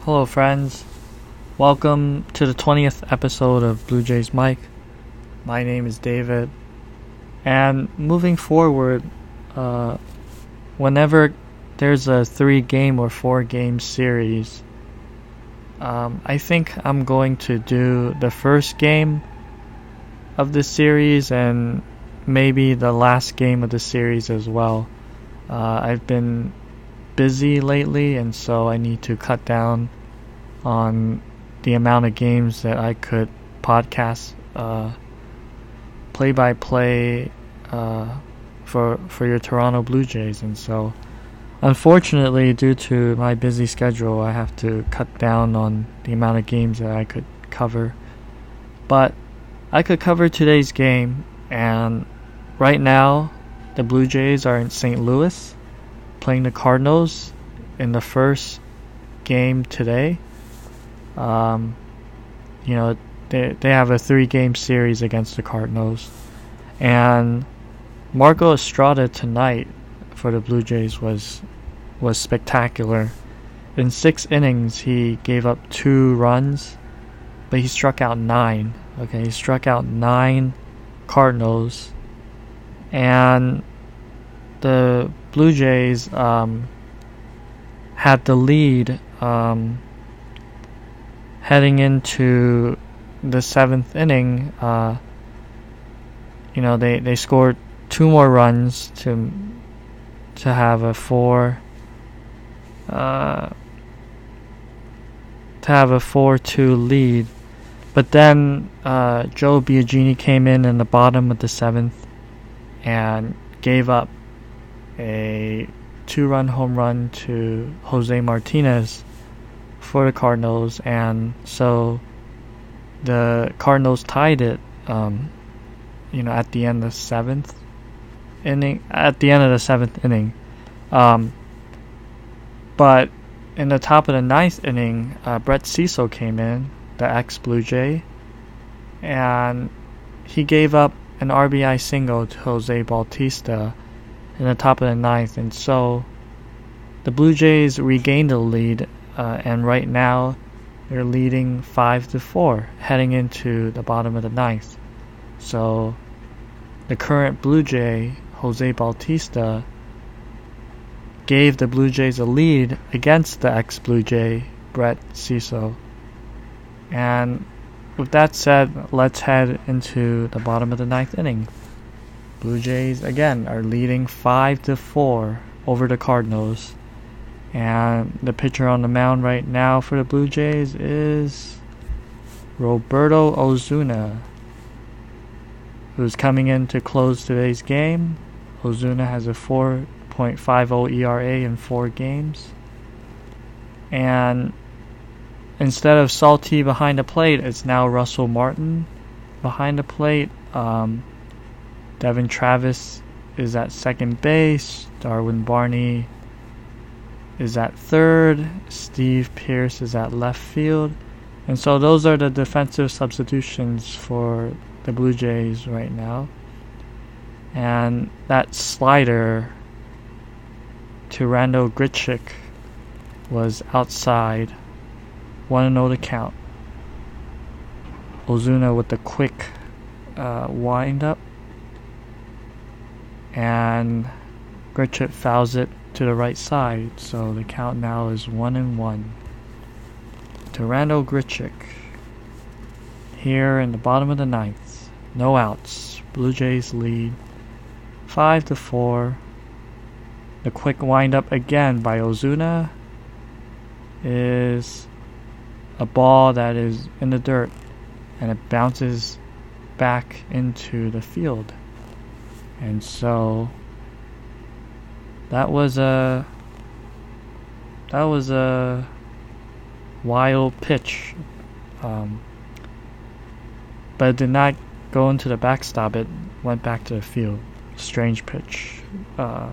Hello, friends. Welcome to the 20th episode of Blue Jays Mike. My name is David. And moving forward, whenever there's a 3-game or 4-game series, I think I'm going to do the first game of the series and maybe the last game of the series as well. I've been busy lately, and so I need to cut down on the amount of games that I could podcast play-by-play for your Toronto Blue Jays. And so unfortunately, due to my busy schedule, I have to cut down on the amount of games that I could cover. But I could cover today's game, and right now the Blue Jays are in St. Louis playing the Cardinals in the first game today. They have a 3-game series against the Cardinals, and Marco Estrada tonight for the Blue Jays was spectacular. In 6 innings, he gave up 2 runs, but he struck out 9. He struck out 9 Cardinals, and the Blue Jays had the lead heading into the 7th inning. They scored 2 more runs to have a 4-2 lead. But then Joe Biagini came in the bottom of the 7th and gave up a 2-run home run to Jose Martinez for the Cardinals, and so the Cardinals tied it at the end of the 7th inning. But in the top of the 9th inning, Brett Cecil came in, the ex-Blue Jay, and he gave up an RBI single to Jose Bautista in the top of the 9th, and so the Blue Jays regained the lead, and right now they're leading 5-4 heading into the bottom of the 9th. So the current Blue Jay, Jose Bautista, gave the Blue Jays a lead against the ex-Blue Jay, Brett Cecil. And with that said, let's head into the bottom of the 9th inning. Blue Jays again are leading 5-4 over the Cardinals. And the pitcher on the mound right now for the Blue Jays is Roberto Osuna, who's coming in to close today's game. Osuna has a 4.50 ERA in 4 games. And instead of Salty behind the plate, it's now Russell Martin behind the plate. Devin Travis is at second base. Darwin Barney is at third. Steve Pearce is at left field. And so those are the defensive substitutions for the Blue Jays right now. And that slider to Randal Grichuk was outside. 1-0 to count. Ozuna with the quick wind up, and Grichuk fouls it to the right side, so the count now is 1-1 to Randal Grichuk here in the bottom of the 9th. No outs. Blue Jays lead 5-4. The quick wind up again by Ozuna is a ball that is in the dirt, and it bounces back into the field. And so that was a wild pitch, but it did not go into the backstop. It went back to the field. Strange pitch. The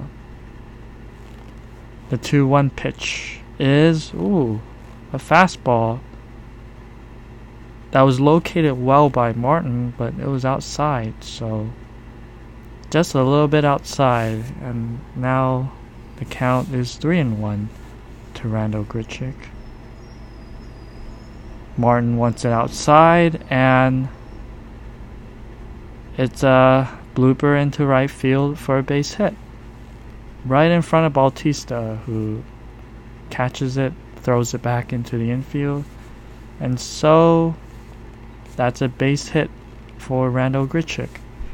2-1 pitch is a fastball that was located well by Martin, but it was outside, so just a little bit outside, and now the count is 3-1 to Randal Grichuk. Martin wants it outside, and it's a blooper into right field for a base hit. Right in front of Bautista, who catches it, throws it back into the infield. And so that's a base hit for Randal Grichuk.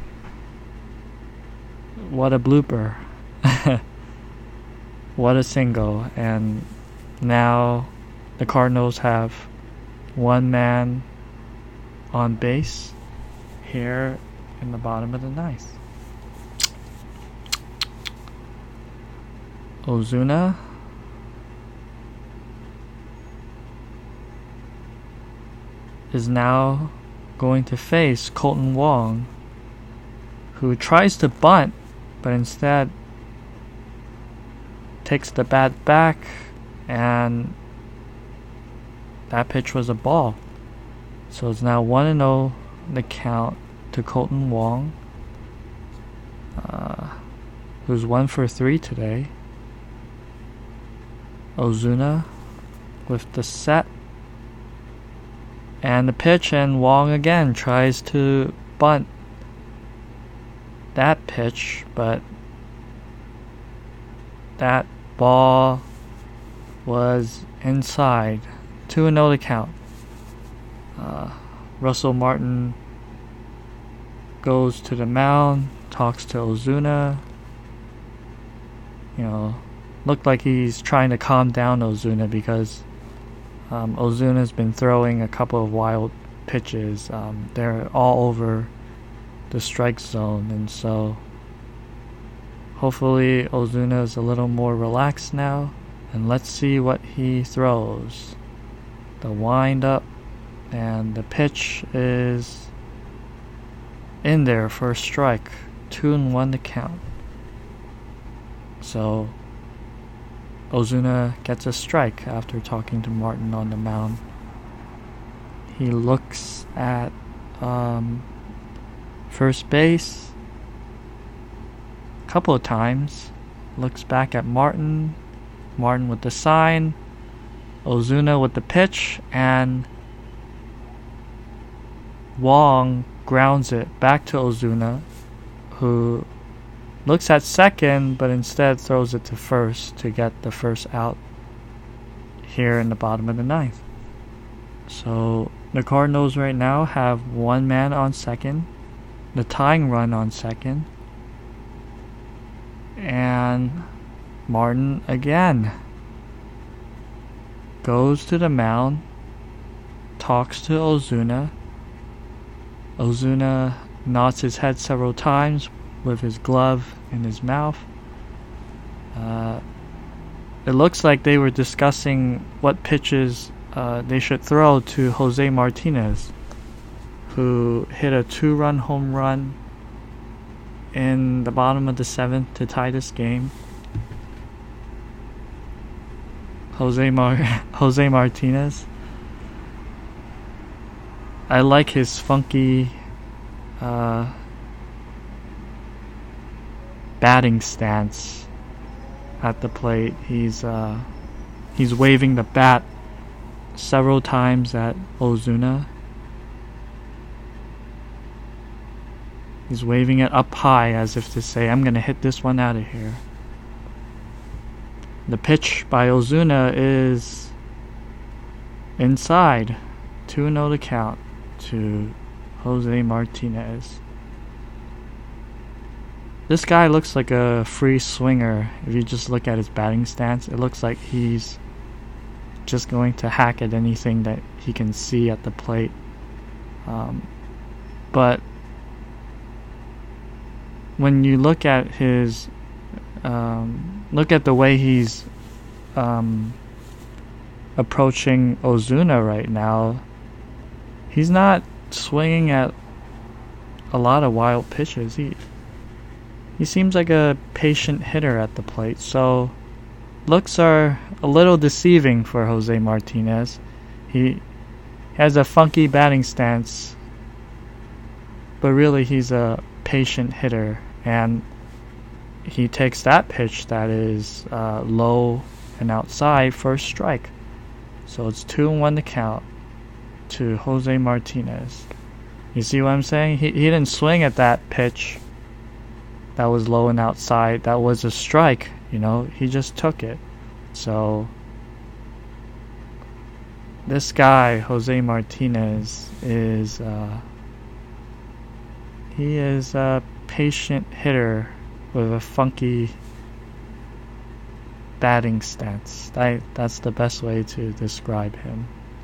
What a blooper. What a single. And now the Cardinals have one man on base here in the bottom of the ninth. Ozuna is now going to face Kolten Wong, who tries to bunt, but instead takes the bat back, and that pitch was a ball. So it's now 1-0 the count to Kolten Wong, who's 1 for 3 today. Ozuna with the set and the pitch, and Wong again tries to bunt that pitch, but that ball was inside. 2-0 to count. Russell Martin goes to the mound, talks to Ozuna. Looked like he's trying to calm down Ozuna, because Ozuna's been throwing a couple of wild pitches. They're all over the strike zone, and so hopefully Ozuna's a little more relaxed now. And let's see what he throws. The wind up, and the pitch is in there for a strike. 2-1 to count. So Ozuna gets a strike after talking to Martin on the mound. He looks at first base a couple of times, looks back at Martin with the sign, Ozuna with the pitch, and Wong grounds it back to Ozuna, who looks at second, but instead throws it to first to get the first out here in the bottom of the ninth. So the Cardinals right now have one man on second, the tying run on second, and Martin again goes to the mound, talks to Ozuna. Ozuna nods his head several times with his glove in his mouth. It looks like they were discussing what pitches they should throw to Jose Martinez, who hit a 2-run home run in the bottom of the 7th to tie this game. Jose Martinez. I like his funky batting stance at the plate. He's waving the bat several times at Ozuna. He's waving it up high as if to say, I'm gonna hit this one out of here. The pitch by Ozuna is inside. 2-0 to count to Jose Martinez. This guy looks like a free swinger. If you just look at his batting stance, it looks like he's just going to hack at anything that he can see at the plate. But when you look at his look at the way he's approaching Ozuna right now, he's not swinging at a lot of wild pitches. He seems like a patient hitter at the plate, so looks are a little deceiving for Jose Martinez. He has a funky batting stance, but really he's a patient hitter, and he takes that pitch that is low and outside for a strike. So it's 2-1 to count. to Jose Martinez. You see what I'm saying? He didn't swing at that pitch that was low and outside. That was a strike, you know. He just took it. So this guy, Jose Martinez, is he is a patient hitter with a funky batting stance. That's the best way to describe him.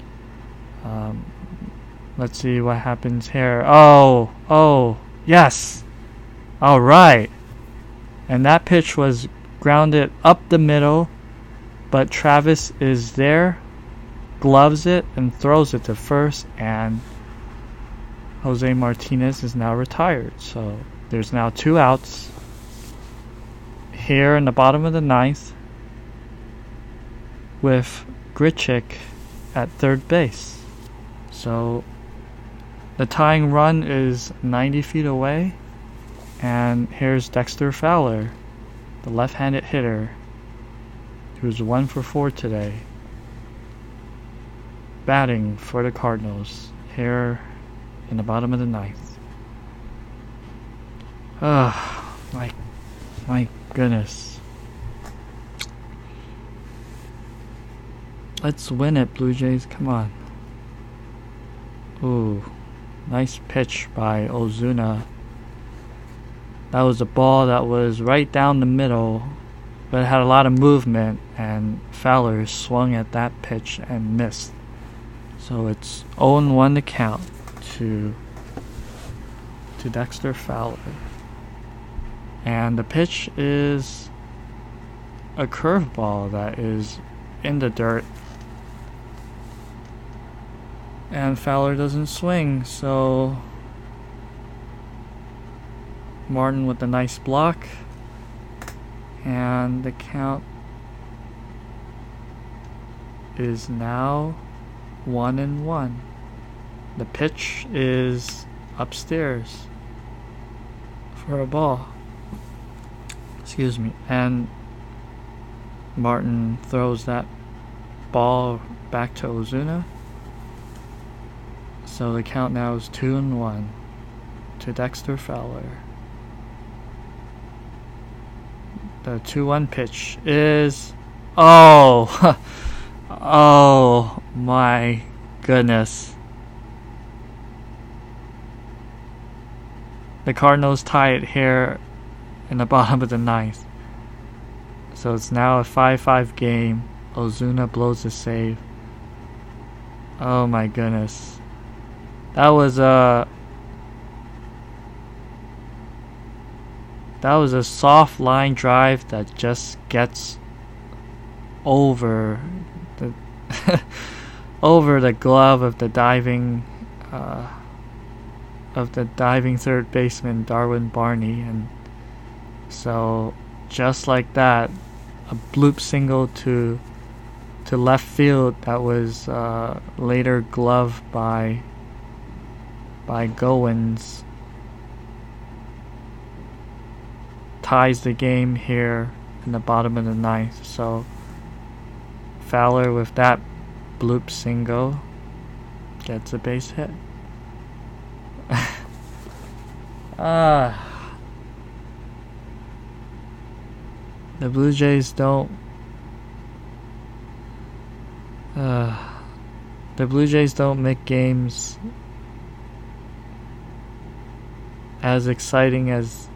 Let's see what happens here. Oh, yes. All right. And that pitch was grounded up the middle, but Travis is there, gloves it, and throws it to first, and Jose Martinez is now retired. So there's now 2 outs here in the bottom of the 9th with Grichuk at third base. So the tying run is 90 feet away, and here's Dexter Fowler, the left-handed hitter, who's 1 for 4 today, batting for the Cardinals here in the bottom of the 9th. My goodness. Let's win it, Blue Jays. Come on. Ooh, nice pitch by Ozuna. That was a ball that was right down the middle, but it had a lot of movement, and Fowler swung at that pitch and missed. So it's 0-1 to count to Dexter Fowler. And the pitch is a curveball that is in the dirt. And Fowler doesn't swing, so Martin with a nice block. And the count is now 1-1. The pitch is upstairs for a ball. Excuse me. And Martin throws that ball back to Ozuna. So the count now is 2-1 to Dexter Fowler. The 2-1 pitch is... Oh! Oh my goodness. The Cardinals tie it here in the bottom of the 9th. So it's now a 5-5 game. Ozuna blows a save. Oh my goodness. That was a soft line drive that just gets over the over the glove of the diving third baseman Darwin Barney, and so just like that, a bloop single to left field that was later gloved by Goins ties the game here in the bottom of the 9th. So Fowler with that bloop single gets a base hit. The Blue Jays don't make games as exciting as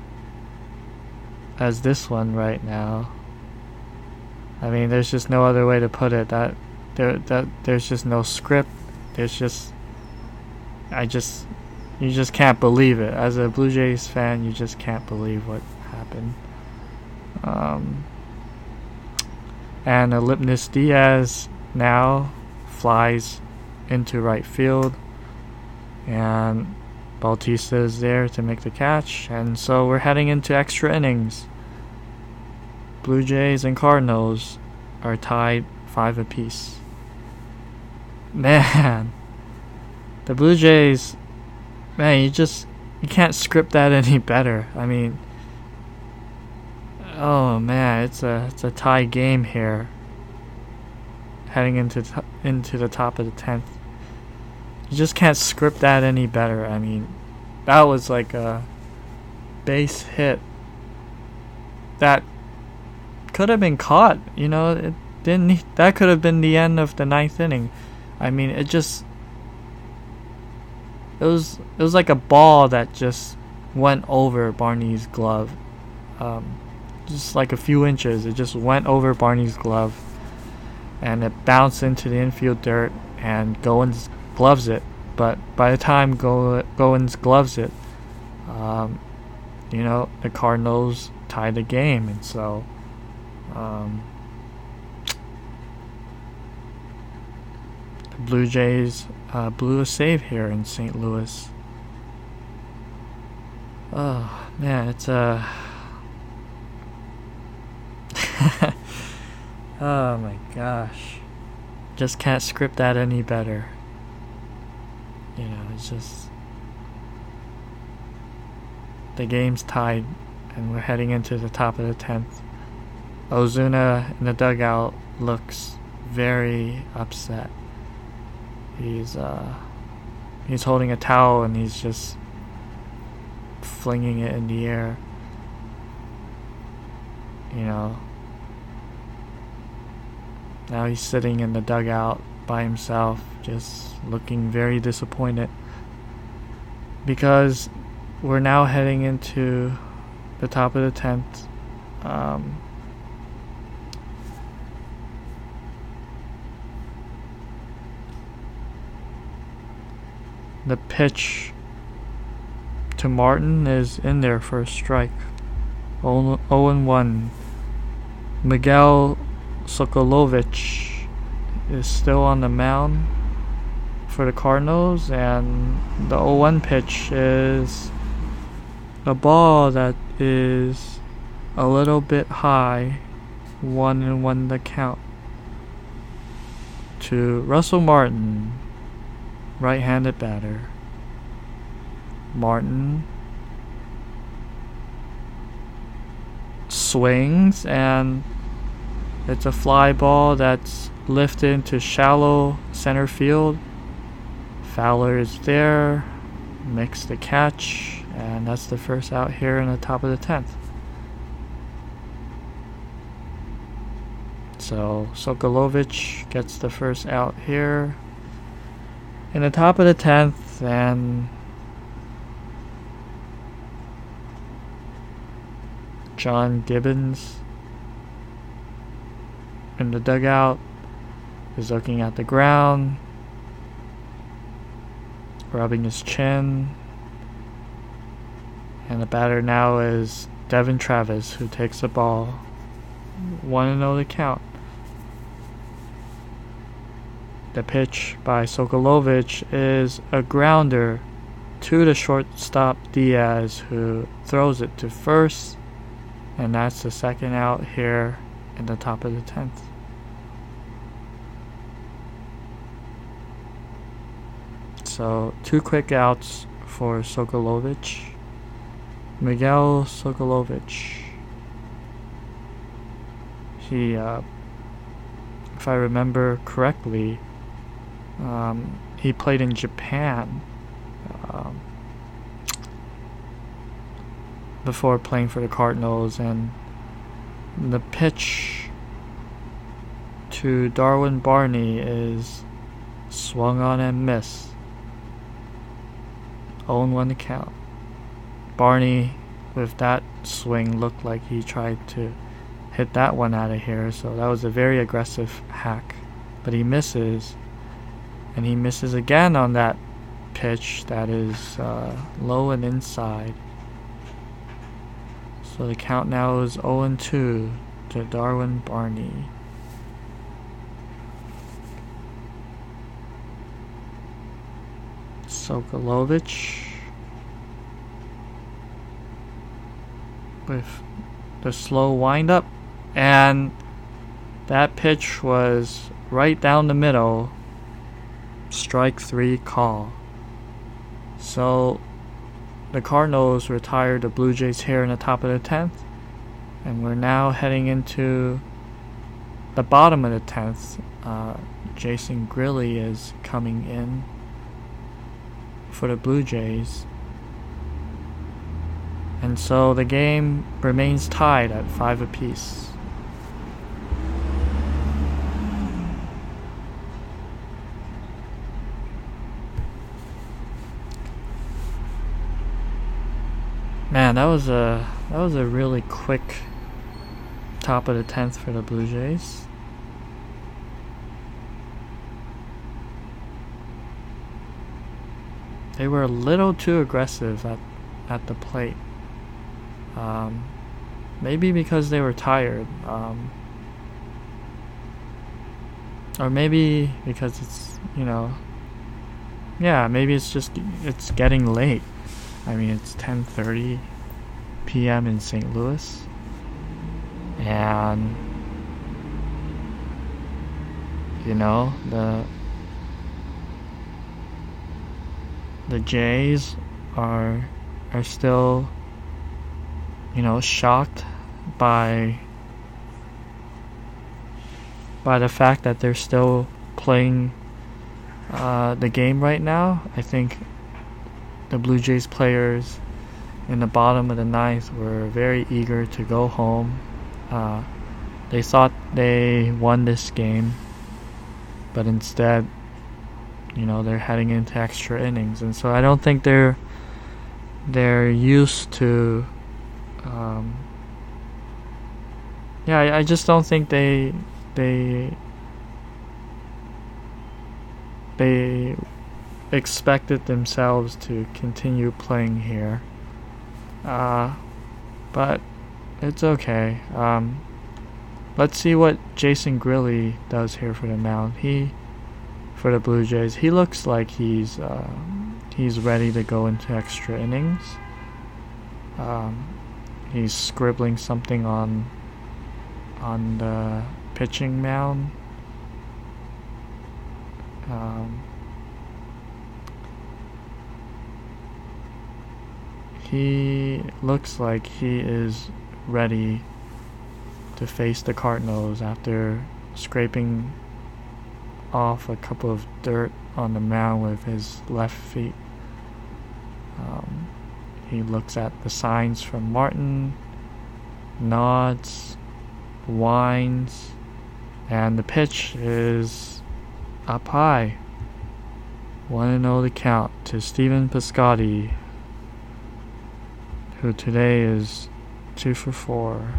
this one right now. I mean, there's just no other way to put it. That there's just no script. There's just you just can't believe it. As a Blue Jays fan, you just can't believe what happened. And Aledmys Diaz now flies into right field, and Bautista is there to make the catch, and so we're heading into extra innings. Blue Jays and Cardinals are tied 5 apiece. Man, the Blue Jays, man, you can't script that any better. I mean, oh man, it's a tie game here, heading into the top of the 10th. You just can't script that any better. I mean, that was like a base hit that could have been caught. You know, it didn't. That could have been the end of the ninth inning. I mean, it was like a ball that just went over Barney's glove, just like a few inches. It just went over Barney's glove, and it bounced into the infield dirt, and Goins gloves it. But by the time Goins gloves it, the Cardinals tied the game, and so the Blue Jays blew a save here in St. Louis. Oh man, it's oh my gosh, just can't script that any better. It's just the game's tied, and we're heading into the top of the 10th. Ozuna in the dugout looks very upset. He's holding a towel and he's just flinging it in the air. Now he's sitting in the dugout by himself, just looking very disappointed, because we're now heading into the top of the 10th. The pitch to Martin is in there for a strike. 0-1. Miguel Sokolovich is still on the mound for the Cardinals, and the 0-1 pitch is a ball that is a little bit high. 1-1 the count to Russell Martin, right-handed batter. Martin swings, and it's a fly ball that's lifted into shallow center field. Fowler is there, makes the catch, and that's the first out here in the top of the 10th. So Sokolovich gets the first out here in the top of the 10th, and John Gibbons in the dugout is looking at the ground, rubbing his chin, and the batter now is Devin Travis, who takes the ball. 1-0 the count. The pitch by Sokolovich is a grounder to the shortstop Diaz, who throws it to first, and that's the second out here in the top of the 10th. So 2 quick outs for Sokolovich. Miguel Sokolovich. He, if I remember correctly, he played in Japan before playing for the Cardinals, and the pitch to Darwin Barney is swung on and missed. 0-1 to count. Barney, with that swing, looked like he tried to hit that one out of here, so that was a very aggressive hack, but he misses, and he misses again on that pitch that is low and inside. So the count now is 0-2 to Darwin Barney. Sokolovich with the slow windup, and that pitch was right down the middle. Strike 3 call. So the Cardinals retired the Blue Jays here in the top of the 10th, and we're now heading into the bottom of the 10th. Jason Grilli is coming in for the Blue Jays. And so the game remains tied at 5 apiece. Man, that was a really quick top of the 10th for the Blue Jays. They were a little too aggressive at the plate. Maybe because they were tired. Or maybe because it's, maybe it's getting late. I mean, it's 10:30 p.m. in St. Louis. And, the Jays are still, shocked by the fact that they're still playing the game right now. I think the Blue Jays players in the bottom of the 9th were very eager to go home. They thought they won this game, but instead, they're heading into extra innings, and so I don't think they're used to. I just don't think they expected themselves to continue playing here. But it's okay. Let's see what Jason Grilli does here for the mound. For the Blue Jays, he looks like he's ready to go into extra innings. He's scribbling something on the pitching mound. He looks like he is ready to face the Cardinals after scraping off a couple of dirt on the mound with his left feet. He looks at the signs from Martin, nods, whines, and the pitch is up high. 1-0 the count to Stephen Piscotty, who today is 2 for 4.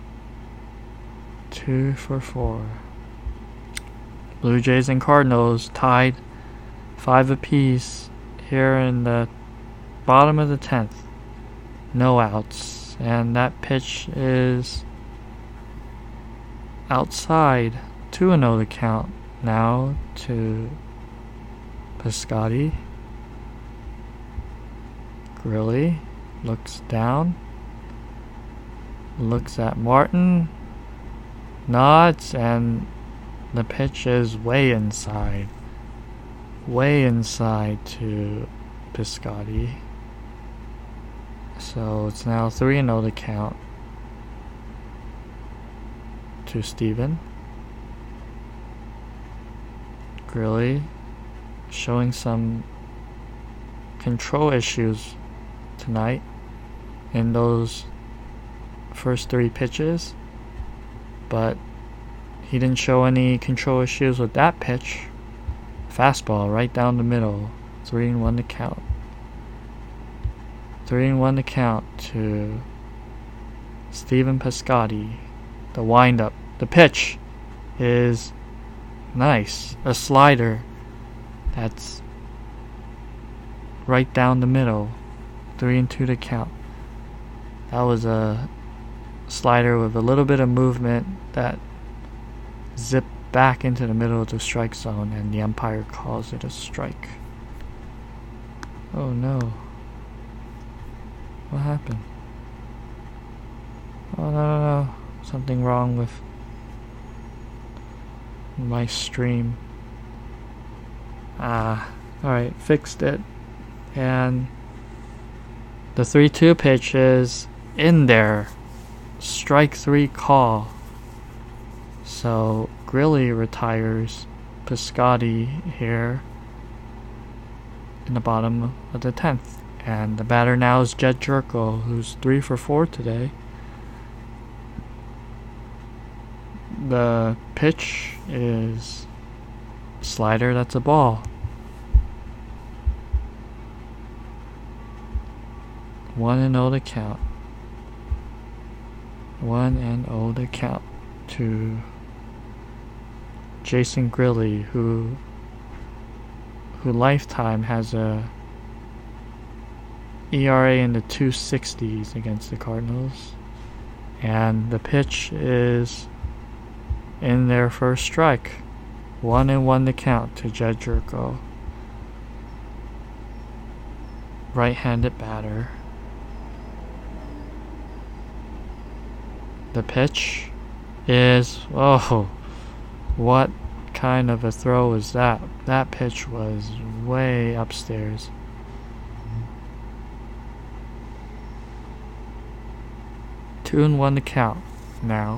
2 for 4. Blue Jays and Cardinals tied 5 apiece here in the bottom of the 10th. No outs. And that pitch is outside. 2-0 the count now to Piscotty. Grilli looks down. Looks at Martin. Nods, and the pitch is way inside. Way inside to Piscotty. So it's now 3-0 the count to Steven. Grilli showing some control issues tonight in those first 3 pitches, but he didn't show any control issues with that pitch. Fastball right down the middle. 3-1 to count. 3-1 to count to Stephen Piscotty. The windup. The pitch is nice. A slider that's right down the middle. 3-2 to count. That was a slider with a little bit of movement that zipped back into the middle of the strike zone, and the umpire calls it a strike. Oh no. What happened? Oh no. Something wrong with my stream. Alright, fixed it. And the 3-2 pitch is in there. Strike 3 call. So Grilli retires Piscotty here. in the bottom of the 10th. And the batter now is Jedd Gyorko, who's 3 for 4 today. The pitch is slider, that's a ball. 1-0 to count. 1-0 to count to Jason Grilli, who lifetime has a ERA in the 260s against the Cardinals. And the pitch is in their first strike. 1-1 to count to Jedd Gyorko. Right-handed batter. The pitch is, oh, what kind of a throw is that? That pitch was way upstairs. Two and one to count now.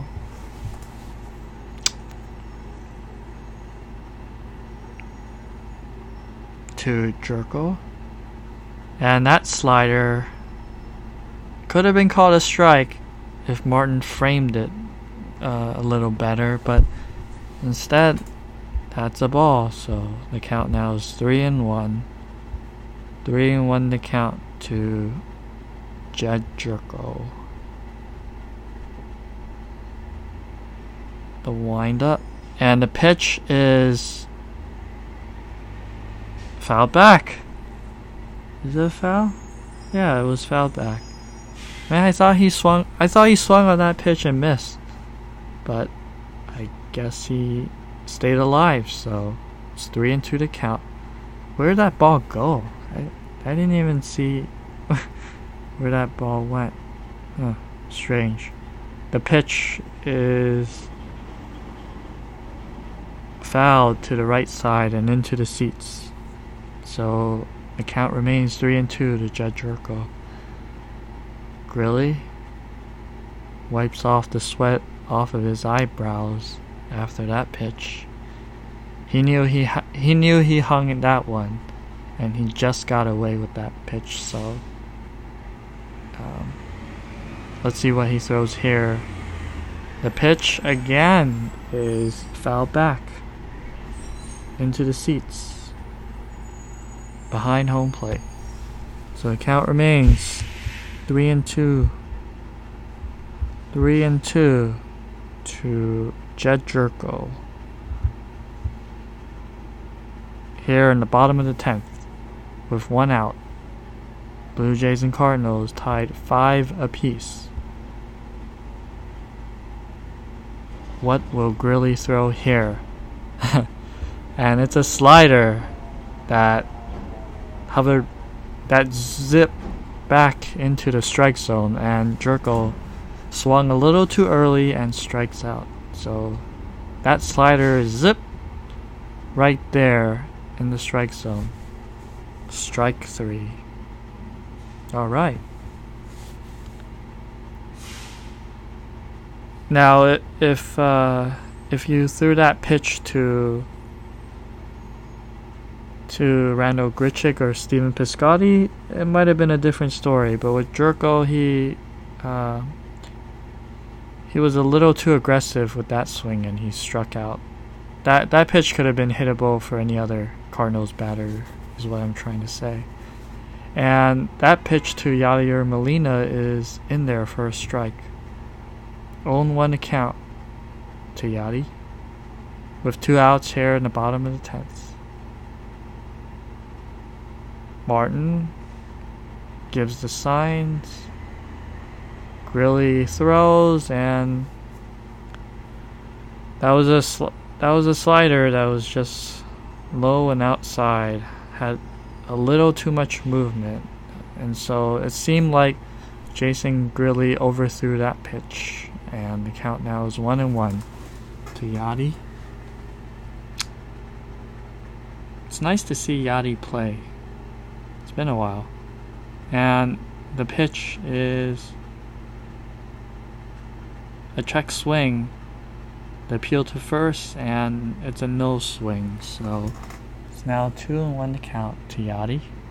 To Gyorko. And that slider could have been called a strike if Martin framed it a little better, but instead that's a ball. So the count now is 3-1. 3-1 to count to Jedd Gyorko. The wind up, and the pitch is fouled back. Is it a foul? Yeah, it was fouled back. Man, I thought he swung on that pitch and missed, but I guess he stayed alive. So it's 3-2 to count. Where did that ball go? I didn't even see where that ball went. Huh, strange. The pitch is fouled to the right side and into the seats. So the count remains 3-2 to Jedd Gyorko. Grilli wipes off the sweat off of his eyebrows after that pitch. He knew he hung in that one, and he just got away with that pitch. So let's see what he throws here. The pitch again is fouled back into the seats behind home plate. So the count remains 3-2. 3-2 to Jedd Gyorko. Here in the bottom of the 10th, with 1 out. Blue Jays and Cardinals tied 5 apiece. What will Grilli throw here? And it's a slider that zipped back into the strike zone, and Gyorko swung a little too early and strikes out. So that slider is zip right there in the strike zone. Strike 3. Alright. Now if you threw that pitch to Randal Grichuk or Stephen Piscotty, it might have been a different story. But with Gyorko, he was a little too aggressive with that swing, and he struck out. That pitch could have been hittable for any other Cardinals batter, is what I'm trying to say. And that pitch to Yadier Molina is in there for a strike. 0-1 to count to Yadi, with 2 outs here in the bottom of the 10th. Martin gives the signs. Grilli throws, and that was a slider that was just low and outside. Had a little too much movement, and so it seemed like Jason Grilli overthrew that pitch, and the count now is 1-1 to Yadi. It's nice to see Yadi play. It's been a while. And the pitch is a check swing, the appeal to first, and it's a no swing. So it's now 2-1 to count to Yadi.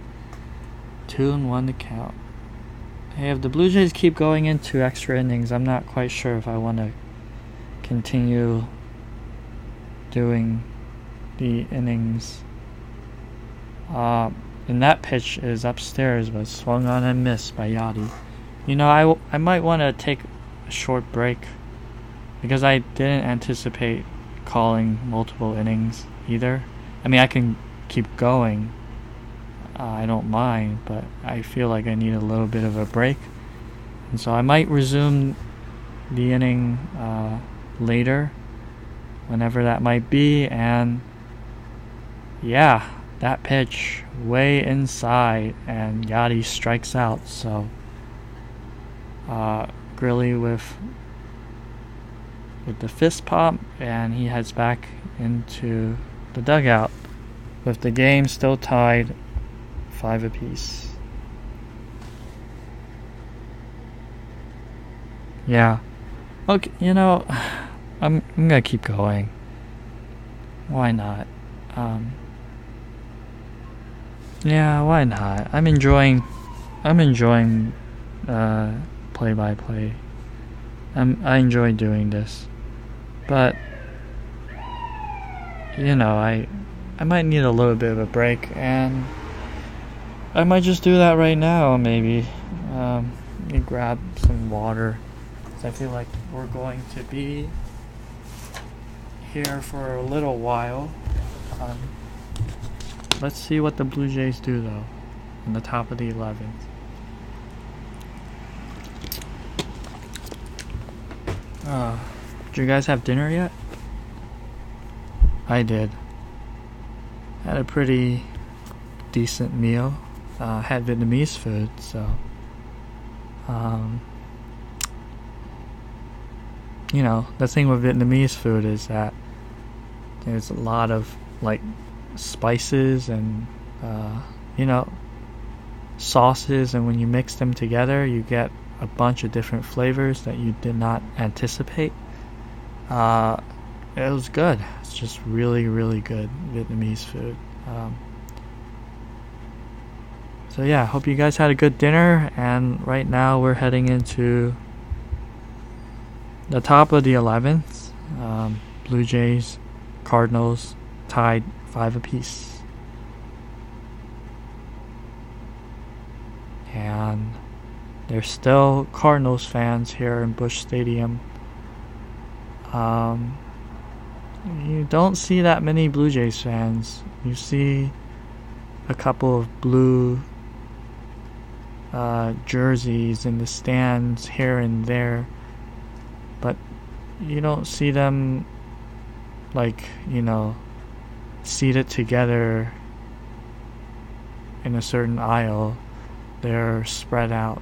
2-1 to count. Hey, if the Blue Jays keep going into extra innings, I'm not quite sure if I want to continue doing the innings. And that pitch is upstairs, but swung on and missed by Yadi. You know, I might want to take a short break because I didn't anticipate calling multiple innings either. I mean, I can keep going. I don't mind, but I feel like I need a little bit of a break. And so I might resume the inning later, whenever that might be. And yeah, that pitch way inside, and Yadi strikes out. So Grilly with the fist pump, and he heads back into the dugout with the game still tied 5 apiece. Yeah. Okay, you know, I'm gonna keep going. Why not? Yeah, why not? I'm enjoying play-by-play. I enjoy doing this. But you know, I might need a little bit of a break, and I might just do that right now, maybe. Let me grab some water. I feel like we're going to be here for a little while. Let's see what the Blue Jays do, though, in the top of the 11th. Did you guys have dinner yet? I did. Had a pretty decent meal. Had Vietnamese food, so you know, the thing with Vietnamese food is that there's a lot of like spices and you know, sauces, and when you mix them together you get a bunch of different flavors that you did not anticipate. It was good. It's just really, really good Vietnamese food. So yeah, hope you guys had a good dinner, and right now we're heading into the top of the 11th. Blue Jays, Cardinals tied 5 apiece. And there's still Cardinals fans here in Busch Stadium. You don't see that many Blue Jays fans. You see a couple of blue jerseys in the stands here and there, but you don't see them like, you know, seated together in a certain aisle. They're spread out.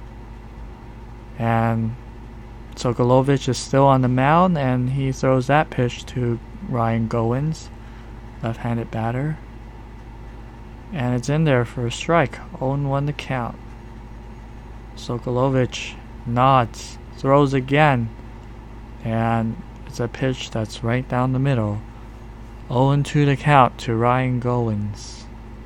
And Sokolovich is still on the mound, and he throws that pitch to Ryan Goins, left-handed batter, and it's in there for a strike. 0-1 to count. Sokolovich nods, throws again, and it's a pitch that's right down the middle. 0-2 to count to Ryan Goins.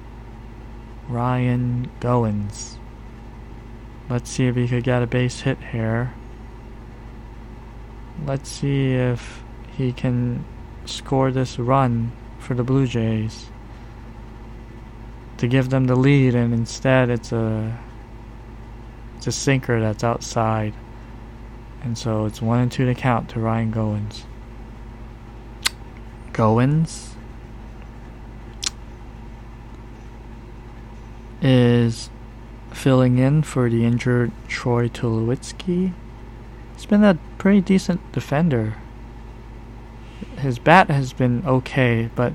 Ryan Goins. Let's see if he could get a base hit here. Let's see if he can score this run for the Blue Jays to give them the lead, and instead it's a sinker that's outside. And so it's 1-2 to count to Ryan Goins. Goins is filling in for the injured Troy Tulowitzki. He's been a pretty decent defender. His bat has been okay, but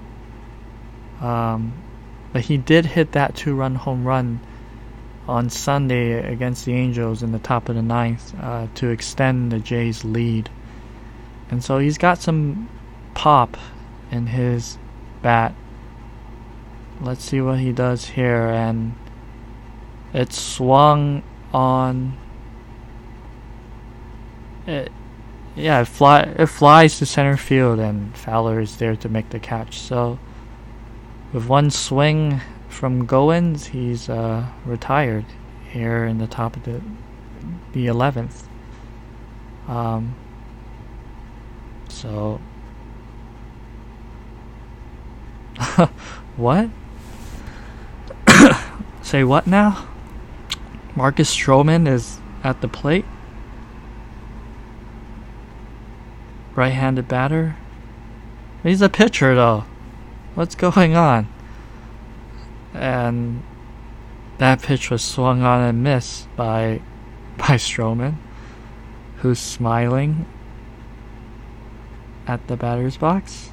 he did hit that 2-run home run on Sunday against the Angels in the top of the 9th to extend the Jays' lead. And so he's got some pop in his bat. Let's see what he does here, and it swung on. It flies to center field, and Fowler is there to make the catch. So with one swing, from Goins, he's retired here in the top of the 11th. So what? Say what now? Marcus Stroman is at the plate. Right-handed batter. He's a pitcher though. What's going on? And that pitch was swung on and missed by Stroman, who's smiling at the batter's box.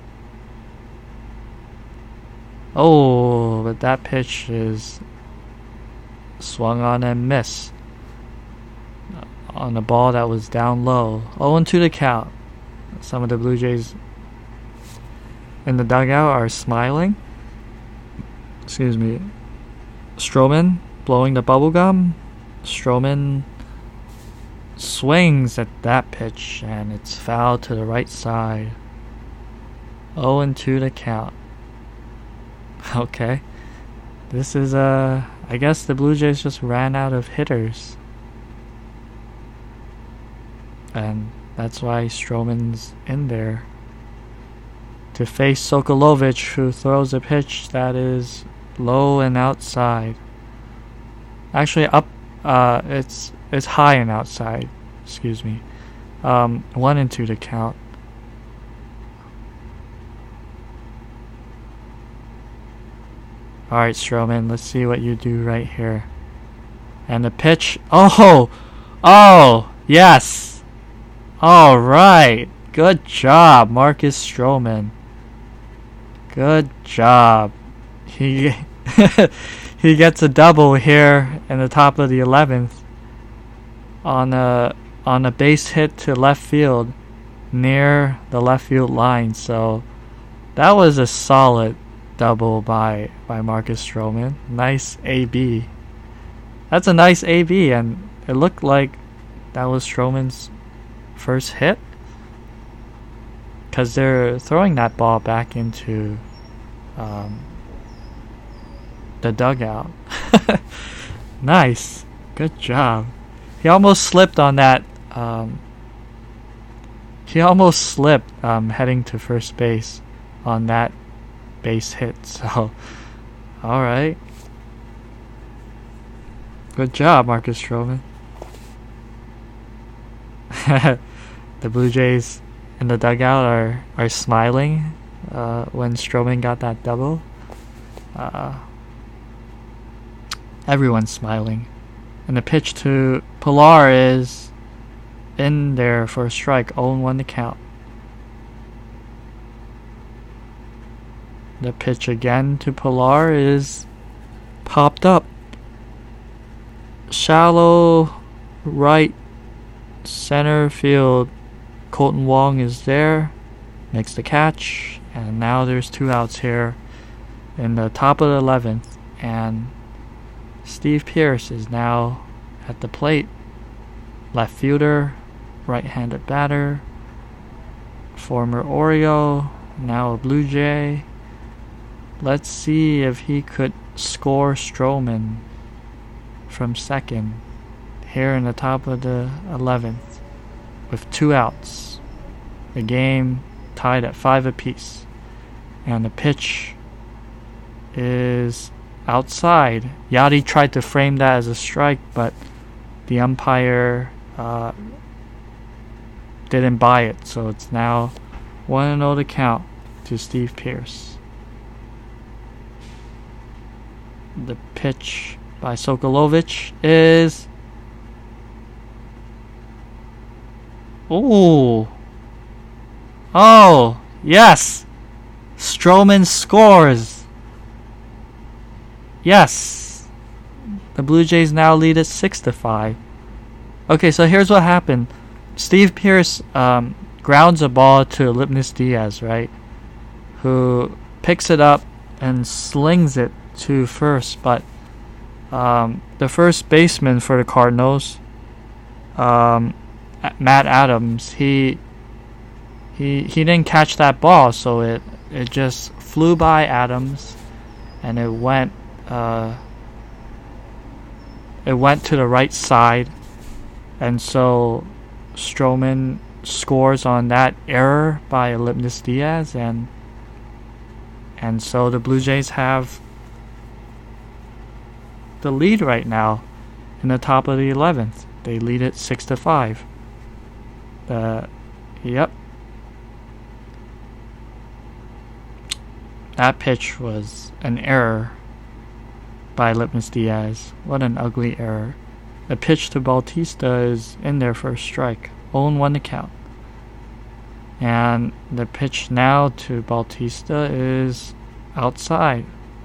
Oh, but that pitch is swung on and missed on a ball that was down low. 0-2 the count. Some of the Blue Jays in the dugout are smiling. Excuse me. Stroman blowing the bubble gum. Stroman swings at that pitch and it's fouled to the right side. 0-2 the count. Okay. This is I guess the Blue Jays just ran out of hitters. And that's why Stroman's in there to face Sokolovich, who throws a pitch that is low and outside. Actually, it's high and outside. Excuse me. 1-2 to count. All right, Stroman, let's see what you do right here. And the pitch. Oh, yes. All right. Good job, Marcus Stroman. Good job. He he gets a double here in the top of the 11th on a base hit to left field near the left field line. So that was a solid double by Marcus Stroman. Nice AB. That's a nice AB, and it looked like that was Stroman's first hit, because they're throwing that ball back into the dugout. Nice. Good job. He almost slipped on that. He almost slipped heading to first base on that base hit. So, alright. Good job, Marcus Stroman. The Blue Jays in the dugout are smiling when Stroman got that double. Everyone's smiling. And the pitch to Pilar is in there for a strike. 0-1 to count. The pitch again to Pilar is popped up. Shallow right center field. Colton Wong is there. Makes the catch. And now there's 2 outs here in the top of the 11th. And Steve Pearce is now at the plate. Left fielder, right-handed batter, former Oriole, now a Blue Jay. Let's see if he could score Stroman from second here in the top of the 11th with 2 outs. The game tied at 5 apiece. And the pitch is outside. Yadi tried to frame that as a strike, but the umpire didn't buy it. So it's now 1-0 to count to Steve Pearce. The pitch by Sokolovich is... Ooh. Oh, yes. Stroman scores. Yes. The Blue Jays now lead at 6-5. Okay, so here's what happened. Steve Pearce grounds a ball to Lipnis Diaz, right? Who picks it up and slings it to first, but the first baseman for the Cardinals, Matt Adams, he didn't catch that ball, so it just flew by Adams and it went to the right side, and so Stroman scores on that error by Aledmys Diaz, and so the Blue Jays have the lead right now in the top of the 11th. They lead it 6-5. Yep. That pitch was an error by Aledmys Diaz. What an ugly error. The pitch to Bautista is in there for a strike. 0-1 to count. And the pitch now to Bautista is outside.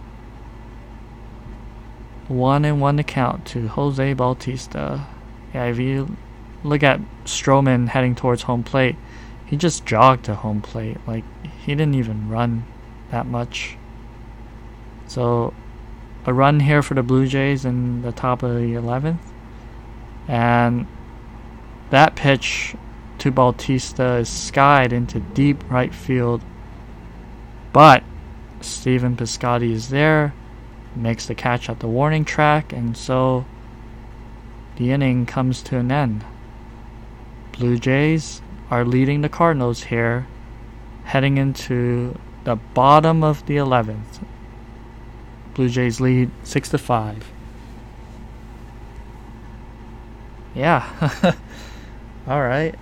1-1 to count to Jose Bautista. Yeah, if you look at Stroman heading towards home plate, he just jogged to home plate. Like, he didn't even run that much. So, a run here for the Blue Jays in the top of the 11th. And that pitch to Bautista is skied into deep right field. But Stephen Piscotty is there, makes the catch at the warning track, and so the inning comes to an end. Blue Jays are leading the Cardinals here, heading into the bottom of the 11th. Blue Jays lead 6-5. Yeah. Alright.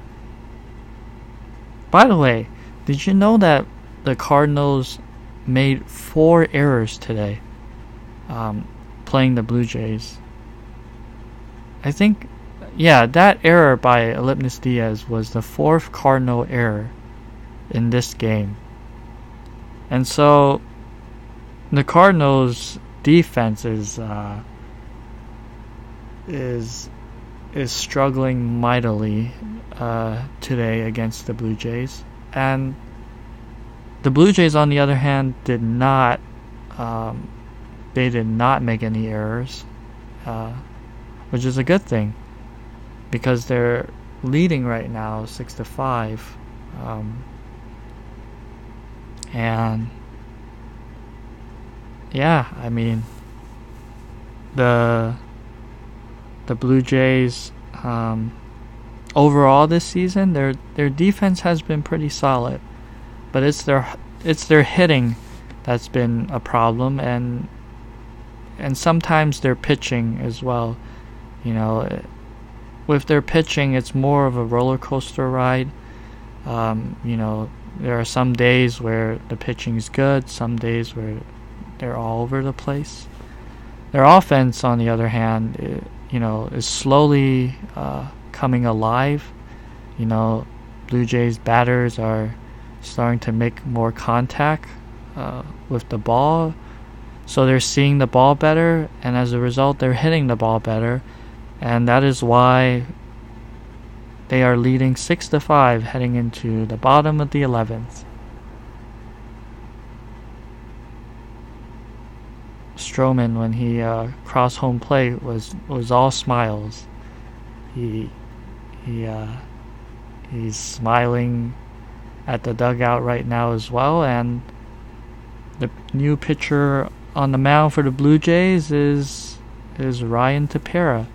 By the way, did you know that the Cardinals made 4 errors today playing the Blue Jays? I think, yeah, that error by Aledmys Diaz was the 4th Cardinal error in this game. And so the Cardinals defense is struggling mightily today against the Blue Jays. And the Blue Jays, on the other hand, did not make any errors, which is a good thing because they're leading right now 6-5. And yeah, I mean, the Blue Jays overall this season, their defense has been pretty solid, but it's their hitting that's been a problem, and sometimes their pitching as well. You know, with their pitching, it's more of a roller coaster ride. You know, there are some days where the pitching is good, some days where they're all over the place. Their offense, on the other hand, is slowly coming alive. You know, Blue Jays batters are starting to make more contact with the ball, so they're seeing the ball better, and as a result, they're hitting the ball better, and that is why they are leading 6-5 heading into the bottom of the 11th. Stroman, when he crossed home plate, was all smiles. He's smiling at the dugout right now as well, and the new pitcher on the mound for the Blue Jays is Ryan Tepera.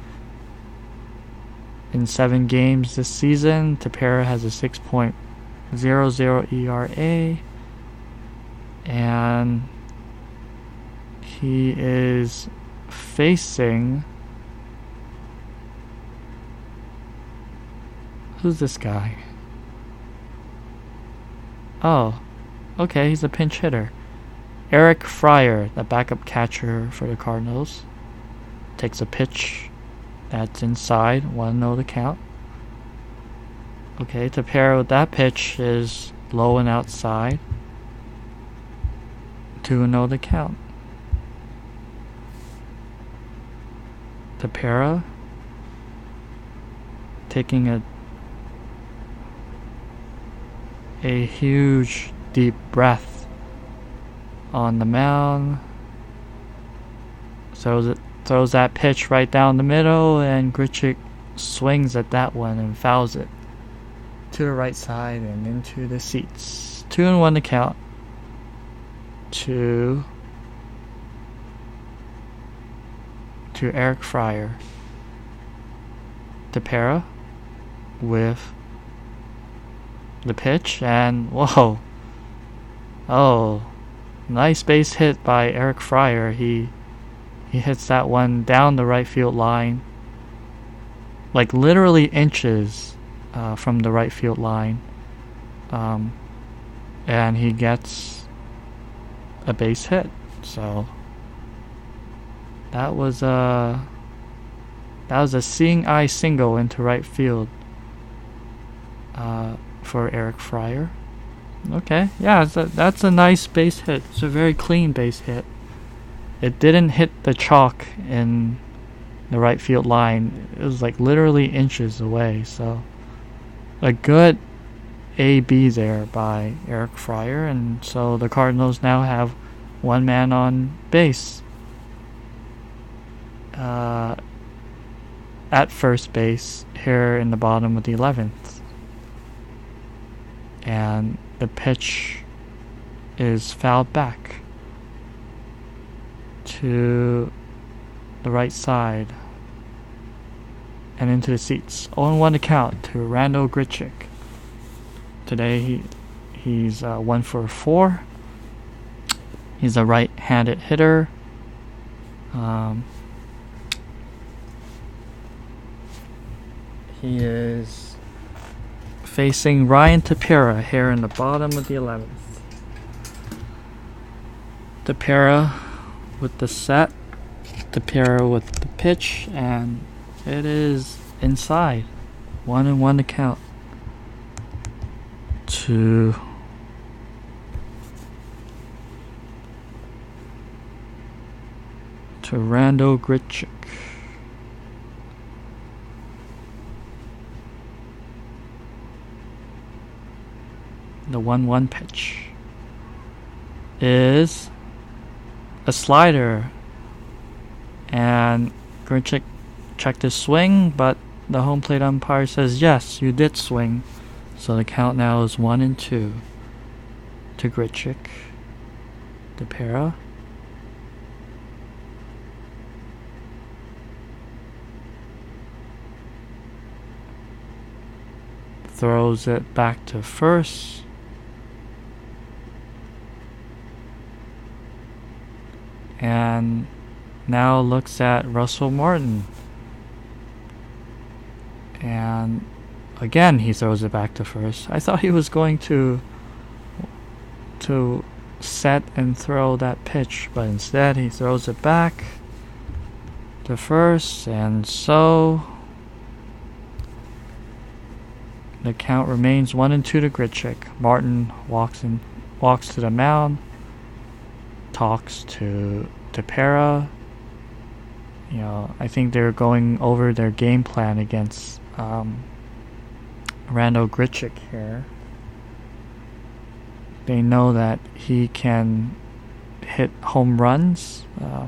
In 7 games this season, Tepera has a 6.00 ERA, and he is facing... Who's this guy? Oh, okay, he's a pinch hitter. Eric Fryer, the backup catcher for the Cardinals, takes a pitch that's inside, 1-0 to count. Okay, Tepera with that pitch is low and outside, 2-0 to count. Tepera taking a huge deep breath on the mound, throws that pitch right down the middle, and Grichuk swings at that one and fouls it to the right side and into the seats. 2-1 to count to to Eric Fryer. Tepera with the pitch, and whoa. Oh, nice base hit by Eric Fryer. He hits that one down the right field line, like literally inches from the right field line. And he gets a base hit. So that was a seeing eye single into right field for Eric Fryer. Okay, yeah, that's a nice base hit. It's a very clean base hit. It didn't hit the chalk in the right field line. It was like literally inches away. So a good AB there by Eric Fryer, and so the Cardinals now have one man on base at first base here in the bottom of the 11th. And the pitch is fouled back to the right side and into the seats. 0-1 to count to Randal Grichuk. Today he's 1 for 4. He's a right-handed hitter. He is facing Ryan Tepera here in the bottom of the 11th. Tepera with the set. Tepera with the pitch, and it is inside. 1-1 to count to Randal Grichuk. The 1-1 pitch is a slider, and Grichuk checked his swing, but the home plate umpire says, yes, you did swing. So the count now is 1-2 to Grichuk. Tepera. Throws it back to first. And now looks at Russell Martin. And again, he throws it back to first. I thought he was going to set and throw that pitch, but instead he throws it back to first, and so the count remains 1-2 to Grichuk. Martin walks to the mound, talks to Tepera. You know, I think they're going over their game plan against Randal Grichuk here. They know that he can hit home runs,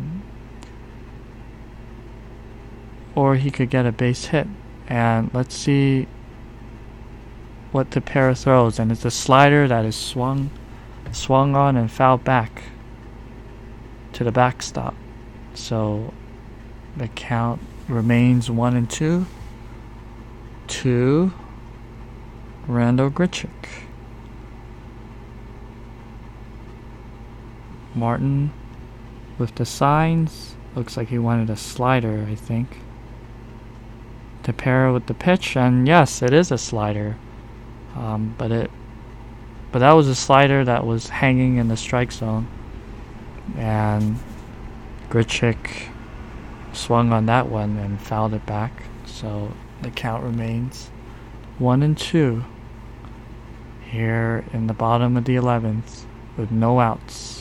or he could get a base hit. And let's see what Tepera throws. And it's a slider that is swung on and fouled back to the backstop. So the count remains 1-2 to Randal Grichuk. Martin with the signs. Looks like he wanted a slider, I think. Tepera with the pitch, and yes, it is a slider. But that was a slider that was hanging in the strike zone, and Grichuk swung on that one and fouled it back. So the count remains 1-2 here in the bottom of the 11th with no outs.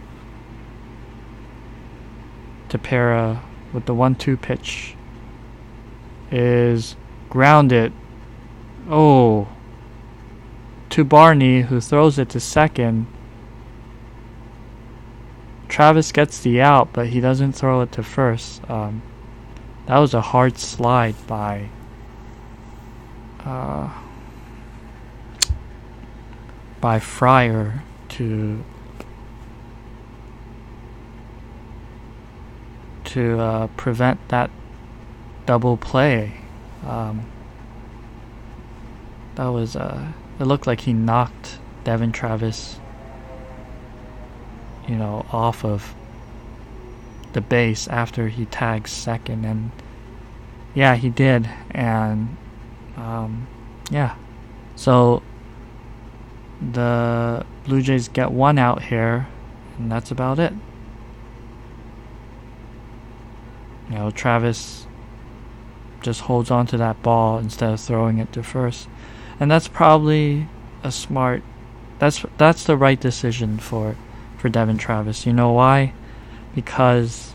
Tepera with the 1-2 pitch is grounded. Oh, to Barney, who throws it to second. Travis gets the out, but he doesn't throw it to first. That was a hard slide by Fryer to to prevent that double play. That was it looked like he knocked Devon Travis, off of the base after he tagged second, and yeah, he did. And yeah, so the Blue Jays get one out here, and that's about it. Travis just holds on to that ball instead of throwing it to first, and that's probably a smart. That's the right decision for Devon Travis. You know why? Because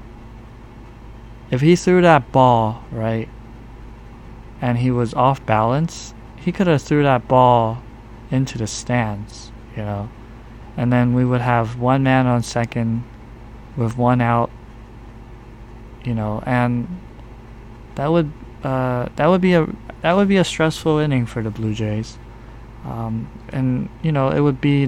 if he threw that ball right, and he was off balance, he could have threw that ball into the stands, and then we would have one man on second with one out, and that would be a stressful inning for the Blue Jays, and it would be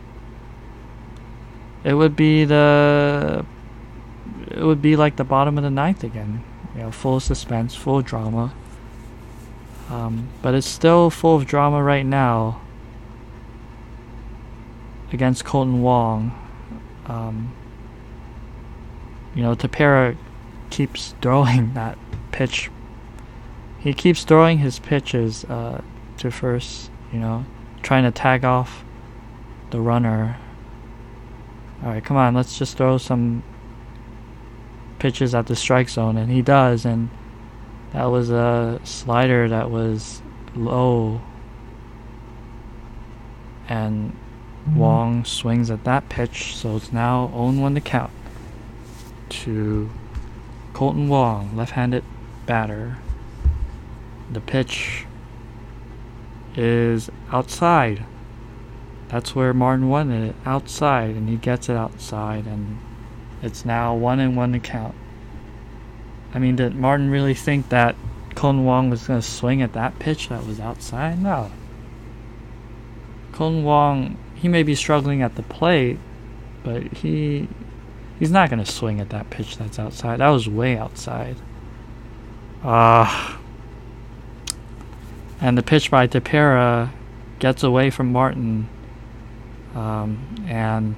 like the bottom of the ninth again, full of suspense, full of drama. But it's still full of drama right now against Kolten Wong. Tepera keeps throwing that pitch. He keeps throwing his pitches to first, trying to tag off the runner. Alright, come on, let's just throw some pitches at the strike zone, and he does, and that was a slider that was low, and Wong swings at that pitch, so it's now 0-1 to count to Kolten Wong, left-handed batter. The pitch is outside. That's where Martin wanted it, outside, and he gets it outside, and it's now 1-1 to count. I mean, did Martin really think that Kolten Wong was going to swing at that pitch that was outside? No. Kolten Wong, he may be struggling at the plate, but he's not going to swing at that pitch that's outside. That was way outside. And the pitch by Tepera gets away from Martin, and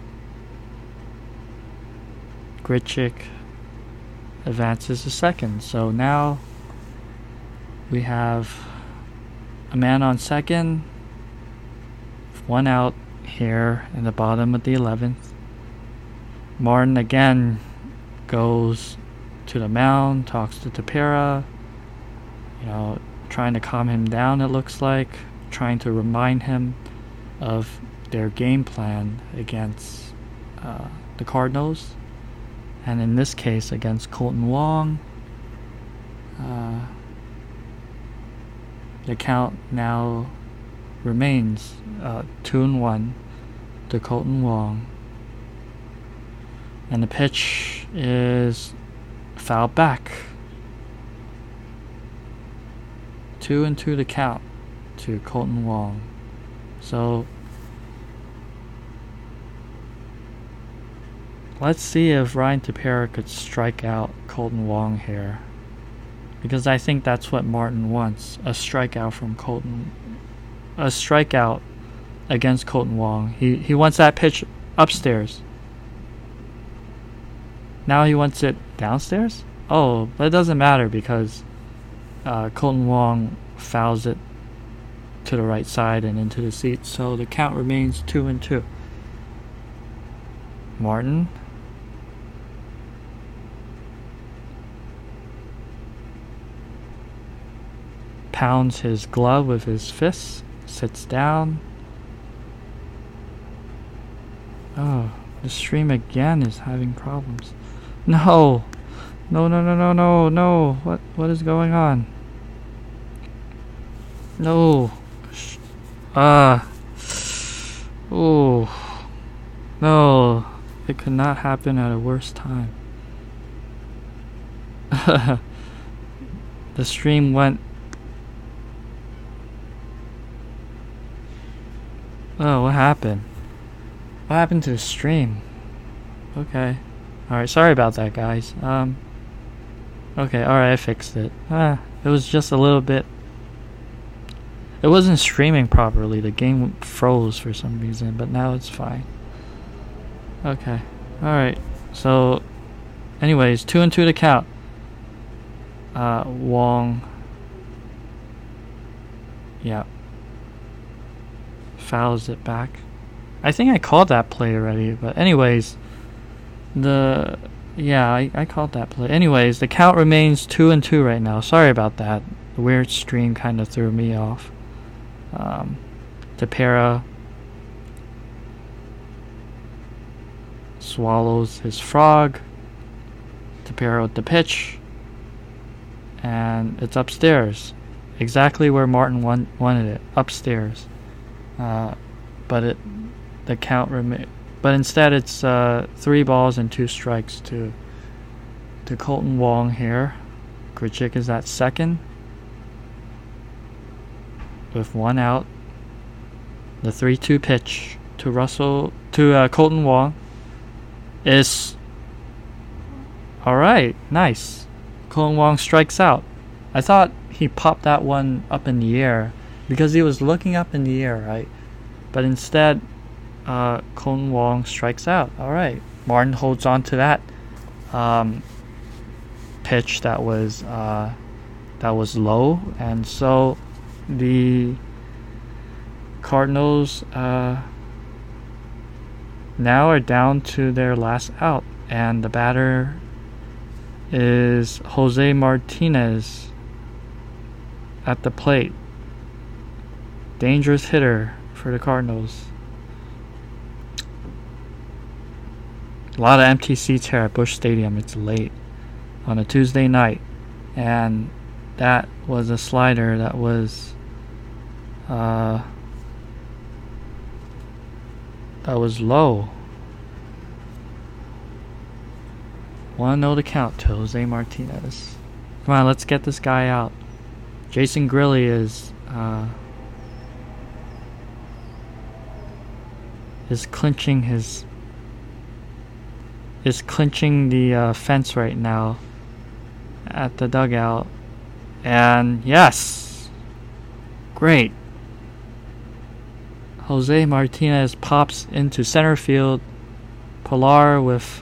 Grichuk advances to second. So now we have a man on second, one out here in the bottom of the 11th. Martin again goes to the mound, talks to Tepera, trying to calm him down, it looks like, trying to remind him of their game plan against the Cardinals, and in this case against Kolten Wong. The count now remains 2-1 to Kolten Wong, and the pitch is fouled back. 2-2 to count to Kolten Wong. So let's see if Ryan Tepera could strike out Kolten Wong here, because I think that's what Martin wants, a strikeout against Kolten Wong. He wants that pitch upstairs. Now he wants it downstairs? Oh, but it doesn't matter because Kolten Wong fouls it to the right side and into the seats, so the count remains 2-2. Martin pounds his glove with his fist, sits down. Oh, the stream again is having problems. No. What is going on? No. Oh. No. It could not happen at a worse time. The stream went... Oh, what happened? What happened to the stream? Okay. Alright, sorry about that, guys. Okay, alright, I fixed it. It was just a little bit... It wasn't streaming properly. The game froze for some reason, but now it's fine. Okay, alright. So, anyways, 2-2 to count. Wong. Yeah. Fouls it back. I think I called that play already, but anyways, I called that play. Anyways, the count remains 2-2 right now. Sorry about that. The weird stream kind of threw me off. Tepera swallows his frog. Tepera with the pitch. And it's upstairs. Exactly where Martin wanted it. Upstairs. But the count but instead it's 3 balls and 2 strikes to Colton Wong here. Grichuk is at second with 1 out. The 3-2 pitch to Colton Wong is alright. Nice. Colton Wong strikes out. I thought he popped that one up in the air because he was looking up in the air, right? But instead, Colton Wong strikes out. Alright. Martin holds on to that pitch that was low, and so the Cardinals now are down to their last out, and the batter is Jose Martinez at the plate. Dangerous hitter for the Cardinals. A lot of empty seats here at Busch Stadium. It's late on a Tuesday night, and that was a slider that was low. 1-0 to count to Jose Martinez. Come on, let's get this guy out. Jason Grilli is clinching the fence right now at the dugout. And yes, great. Jose Martinez pops into center field. Pilar with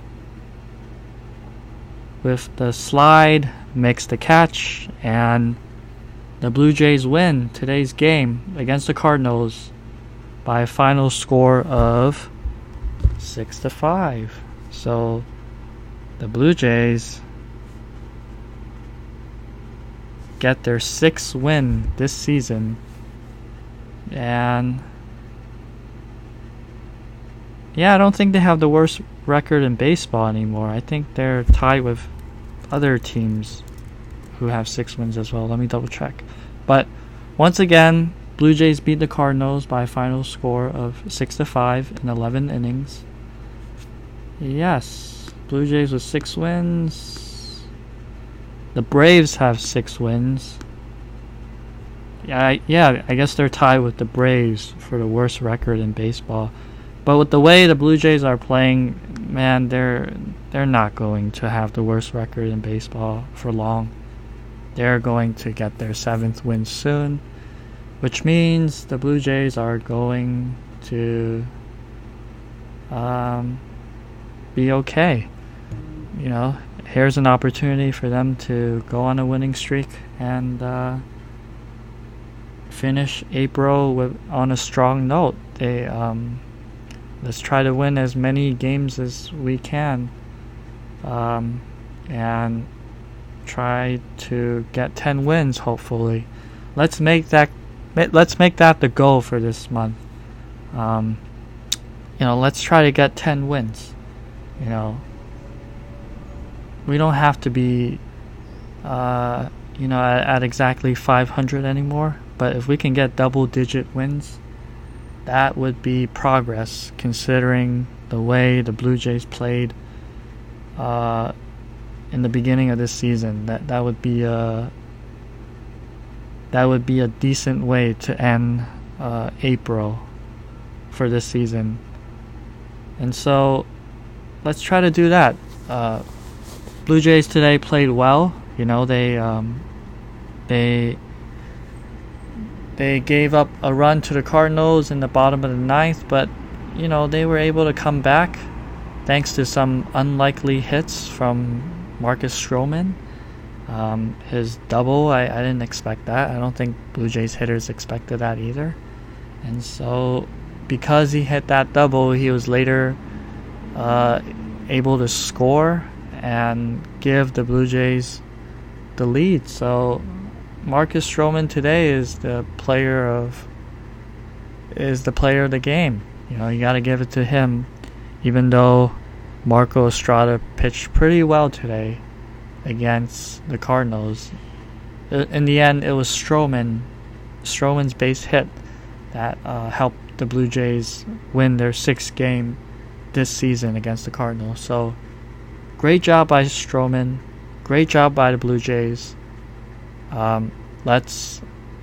the slide makes the catch, and the Blue Jays win today's game against the Cardinals by a final score of 6-5. So the Blue Jays get their 6th win this season, and yeah, I don't think they have the worst record in baseball anymore. I think they're tied with other teams who have 6 wins as well. Let me double check. But once again, Blue Jays beat the Cardinals by a final score of 6-5 in 11 innings. Yes, Blue Jays with 6 wins. The Braves have 6 wins. I guess they're tied with the Braves for the worst record in baseball. But with the way the Blue Jays are playing, man, they're not going to have the worst record in baseball for long. They're going to get their 7th win soon, which means the Blue Jays are going to be okay. You know, here's an opportunity for them to go on a winning streak and finish April on a strong note. Let's try to win as many games as we can, and try to get 10 wins. Hopefully, let's make that the goal for this month. Let's try to get 10 wins. We don't have to be, at exactly 500 anymore. But if we can get double-digit wins, that would be progress, considering the way the Blue Jays played in the beginning of this season. That would be a decent way to end April for this season. And so let's try to do that. Blue Jays today played well. You know, they gave up a run to the Cardinals in the bottom of the ninth, but you know, they were able to come back thanks to some unlikely hits from Marcus Stroman. His double, I didn't expect that. I don't think Blue Jays hitters expected that either. And so, because he hit that double, he was later able to score and give the Blue Jays the lead. So, Marcus Stroman today is the player of the game. You know, you got to give it to him, even though Marco Estrada pitched pretty well today against the Cardinals. In the end, it was Stroman's base hit that helped the Blue Jays win their 6th game this season against the Cardinals. So, great job by Stroman. Great job by the Blue Jays. Let's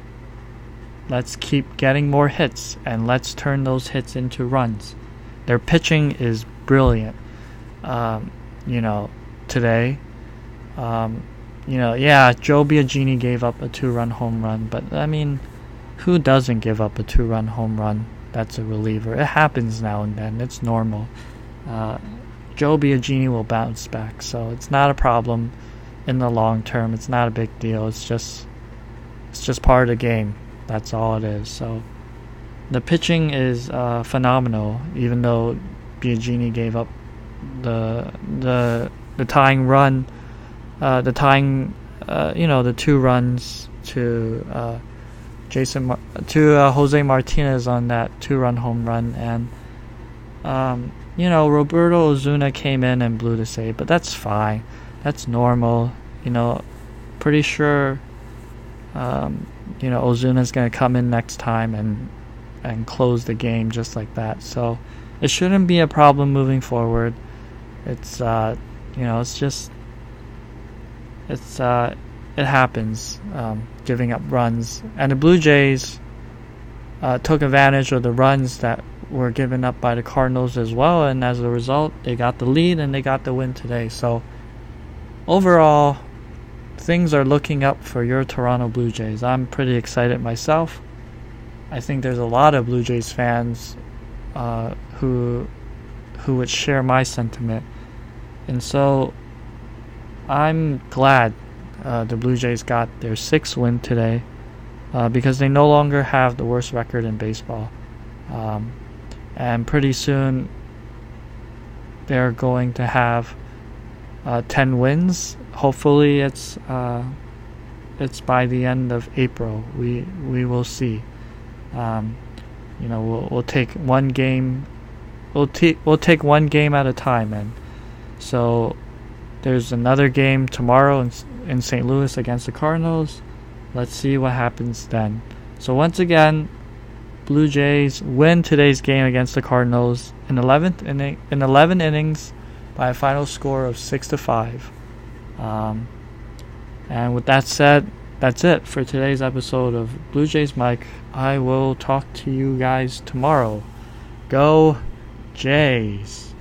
keep getting more hits, and let's turn those hits into runs. Their pitching is brilliant. You know, today. You know, yeah, Joe Biagini gave up a 2-run home run, but I mean, who doesn't give up a 2-run home run? That's a reliever. It happens now and then. It's normal. Joe Biagini will bounce back, so it's not a problem in the long term. It's not a big deal. It's just part of the game. That's all it is. So the pitching is phenomenal, even though Biagini gave up the tying run, the 2 runs to Jose Martinez on that 2-run home run, and you know, Roberto Osuna came in and blew the save, but that's fine. That's normal. You know, pretty sure you know, Ozuna's going to come in next time and close the game just like that. So it shouldn't be a problem moving forward. It's you know, it happens, giving up runs, and the Blue Jays took advantage of the runs that were given up by the Cardinals as well, and as a result, they got the lead and they got the win today. So overall, things are looking up for your Toronto Blue Jays. I'm pretty excited myself. I think there's a lot of Blue Jays fans who would share my sentiment, and so I'm glad the Blue Jays got their 6th win today, because they no longer have the worst record in baseball, and pretty soon they're going to have 10 wins. Hopefully it's by the end of April. We will see. You know, we'll take one game. We'll take one game at a time, and so there's another game tomorrow in St. Louis against the Cardinals. Let's see what happens then. So once again, Blue Jays win today's game against the Cardinals in 11 innings by a final score of 6-5. And with that said, that's it for today's episode of Blue Jays Mike. I will talk to you guys tomorrow. Go Jays!